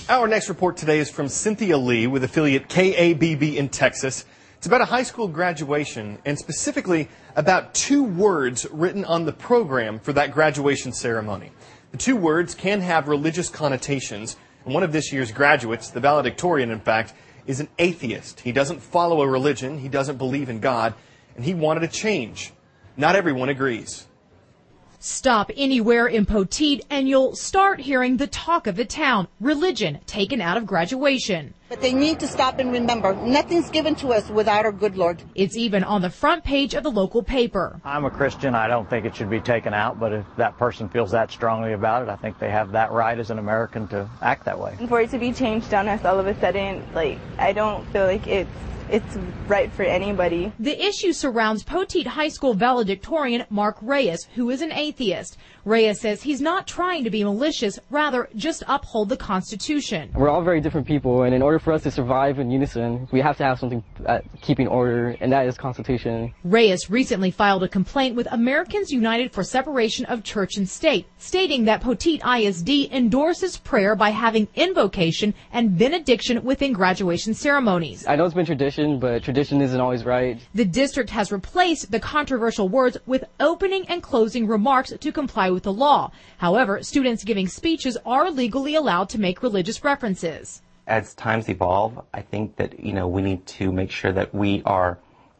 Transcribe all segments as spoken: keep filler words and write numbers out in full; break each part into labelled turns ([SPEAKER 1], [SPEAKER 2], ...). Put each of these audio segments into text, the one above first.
[SPEAKER 1] Our next report today is from Cynthia Lee with affiliate K A B B in Texas. It's about a high school graduation and specifically about two words written on the program for that graduation ceremony. The two words can have religious connotations, and one of this year's graduates, the valedictorian in fact, is an atheist. He doesn't follow a religion, he doesn't believe in God, and he wanted a change. Not everyone agrees.
[SPEAKER 2] Stop anywhere in Poteet and you'll start hearing the talk of the town, religion taken out of graduation.
[SPEAKER 3] But they need to stop and remember, nothing's given to us without our good Lord.
[SPEAKER 2] It's even on the front page of the local paper.
[SPEAKER 4] I'm a Christian. I don't think it should be taken out, but if that person feels that strongly about it, I think they have that right as an American to act that way.
[SPEAKER 5] And for it to be changed on us all of a sudden, like, I don't feel like it's It's right for anybody.
[SPEAKER 2] The issue surrounds Poteet High School valedictorian Mark Reyes, who is an atheist. Reyes says he's not trying to be malicious, rather just uphold the Constitution.
[SPEAKER 6] We're all very different people, and in order for us to survive in unison, we have to have something uh, keeping order, and that is Constitution.
[SPEAKER 2] Reyes recently filed a complaint with Americans United for Separation of Church and State, stating that Poteet I S D endorses prayer by having invocation and benediction within graduation ceremonies.
[SPEAKER 6] I know it's been tradition, but tradition isn't always right.
[SPEAKER 2] The district has replaced the controversial words with opening and closing remarks to comply with the law. However, students giving speeches are legally allowed to make religious references.
[SPEAKER 7] As times evolve, I think that, you know, we need to make sure that we are,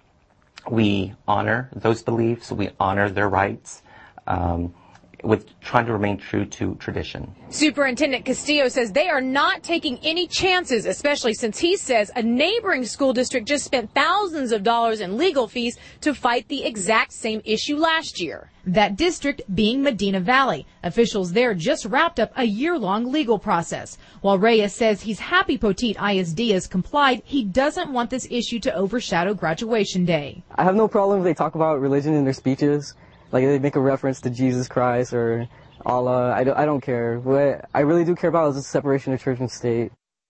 [SPEAKER 7] we honor those beliefs, we honor their rights, um, with trying to remain true to tradition.
[SPEAKER 2] Superintendent Castillo says they are not taking any chances, especially since he says a neighboring school district just spent thousands of dollars in legal fees to fight the exact same issue last year. That district being Medina Valley. Officials there just wrapped up a year-long legal process. While Reyes says he's happy Poteet I S D has complied, he doesn't want this issue to overshadow graduation day.
[SPEAKER 6] I have no problem if they talk about religion in their speeches. Like they make a reference to Jesus Christ or Allah. I don't, I don't care. What I really do care about is the separation of church and state.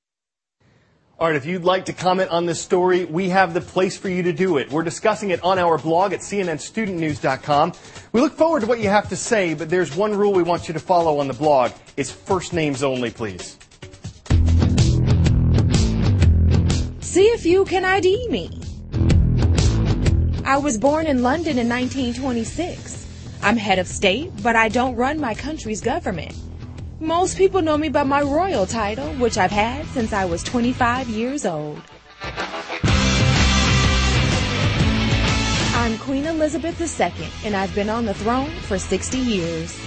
[SPEAKER 1] All right, if you'd like to comment on this story, we have the place for you to do it. We're discussing it on our blog at C N N student news dot com. We look forward to what you have to say, but there's one rule we want you to follow on the blog. It's first names only, please.
[SPEAKER 8] See if you can I D me. I was born in London in nineteen twenty-six. I'm head of state, but I don't run my country's government. Most people know me by my royal title, which I've had since I was twenty-five years old. I'm Queen Elizabeth the Second, and I've been on the throne for sixty years.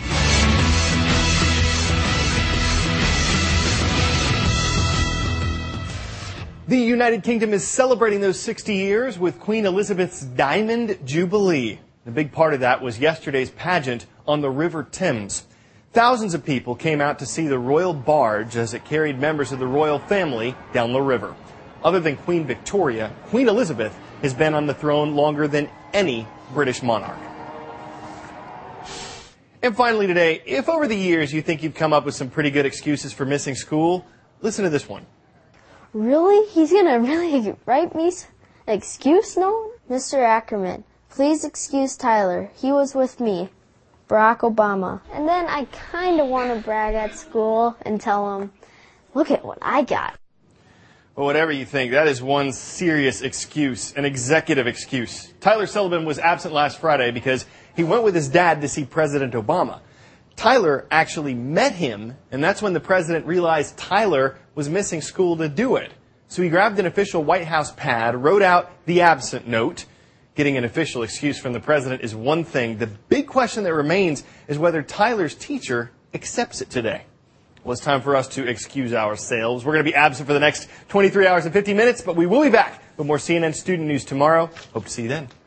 [SPEAKER 1] The United Kingdom is celebrating those sixty years with Queen Elizabeth's Diamond Jubilee. The big part of that was yesterday's pageant on the River Thames. Thousands of people came out to see the royal barge as it carried members of the royal family down the river. Other than Queen Victoria, Queen Elizabeth has been on the throne longer than any British monarch. And finally today, if over the years you think you've come up with some pretty good excuses for missing school, listen to this one.
[SPEAKER 9] Really? He's gonna really write me an excuse note? Mister Ackerman, please excuse Tyler. He was with me. Barack Obama. And then I kind of want to brag at school and tell him, look at what I got.
[SPEAKER 1] Well, whatever you think, that is one serious excuse, an executive excuse. Tyler Sullivan was absent last Friday because he went with his dad to see President Obama. Tyler actually met him, and that's when the president realized Tyler was missing school to do it. So he grabbed an official White House pad, wrote out the absent note. Getting an official excuse from the president is one thing. The big question that remains is whether Tyler's teacher accepts it today. Well, it's time for us to excuse ourselves. We're going to be absent for the next twenty-three hours and fifty minutes, but we will be back with more C N N Student News tomorrow. Hope to see you then.